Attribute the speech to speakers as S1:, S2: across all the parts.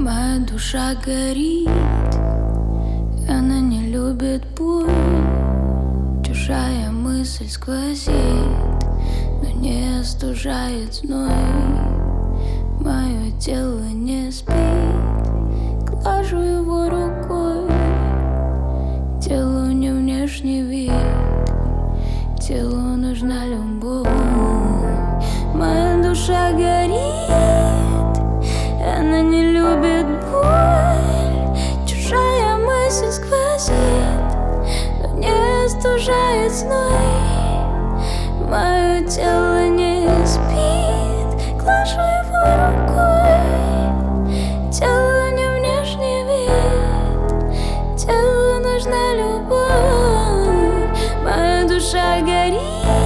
S1: Моя душа горит, она не любит боль. Чужая мысль сквозит, но не остужает зной. Мое тело не спит, глажу его рукой. Телу не внешний вид, телу нужна любовь. Моя душа горит, она не любит боль. Чужая мысль сквозит, но не остужает зной. Мое тело не спит, глажу его рукой. Телу не внешний вид, телу нужна любовь. Моя душа горит,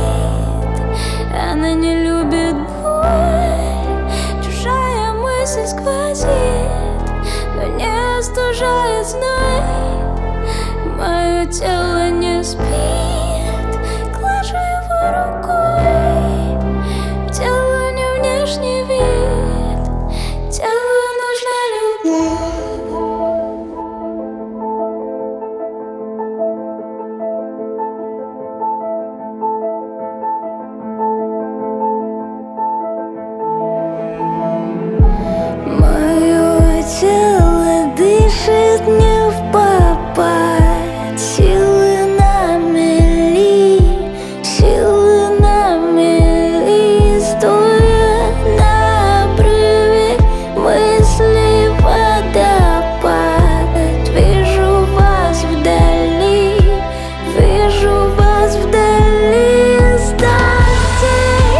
S1: она не любит боль. Чужая мысль сквозит, но не остужает зной. Мое тело не спит, глажу его рукой. Телу не внешний вид, телу нужна любовь. Мое тело дышит не впопад, силы на мели, силы на мели. Стоя на обрыве мыслей водопад. Вижу вас вдали, вижу вас вдали. Оставьте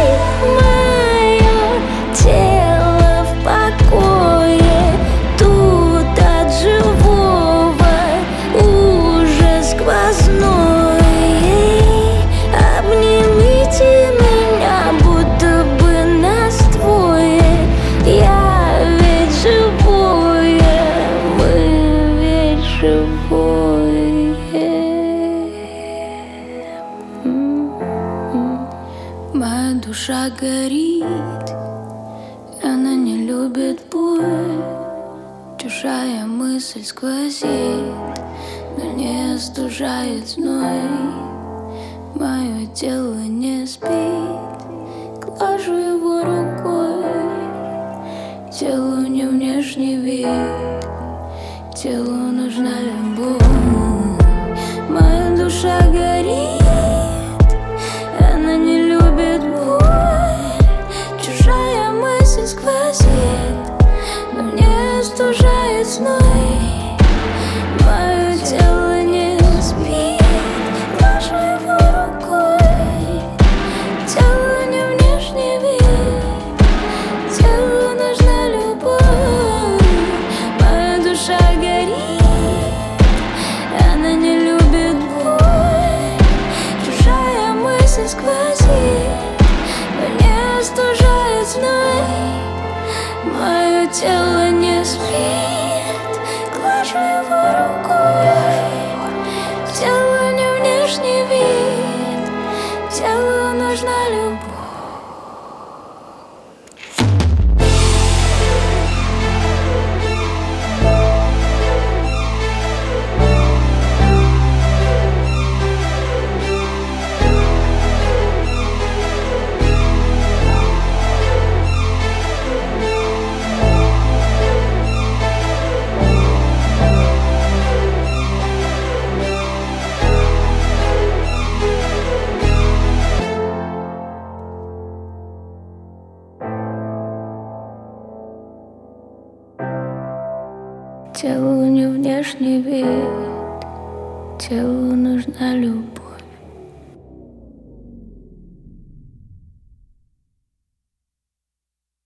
S1: мое тело в покое, тут от живого ужас сквозной. Обнимите меня, будто бы нас двое. Я ведь живое, мы ведь живое. Моя душа горит, она не любит боль. Чужая мысль сквозит, но не остужает зной. Мое тело не спит, глажу его рукой. Телу не внешний вид, телу нужна любовь. Моя душа горит, она не любит боль. Чужая мысль сквозит, но не остужает зной. Мое тело не спит, глажу его рукой. Телу не внешний вид, телу нужна любовь. Моя душа горит, она не любит боль. Чужая мысль сквозит, но не остужает зной. Мое тело не спит, глажу его рукой. Телу не внешний вид, телу нужна любовь. Телу не внешний вид, телу нужна любовь.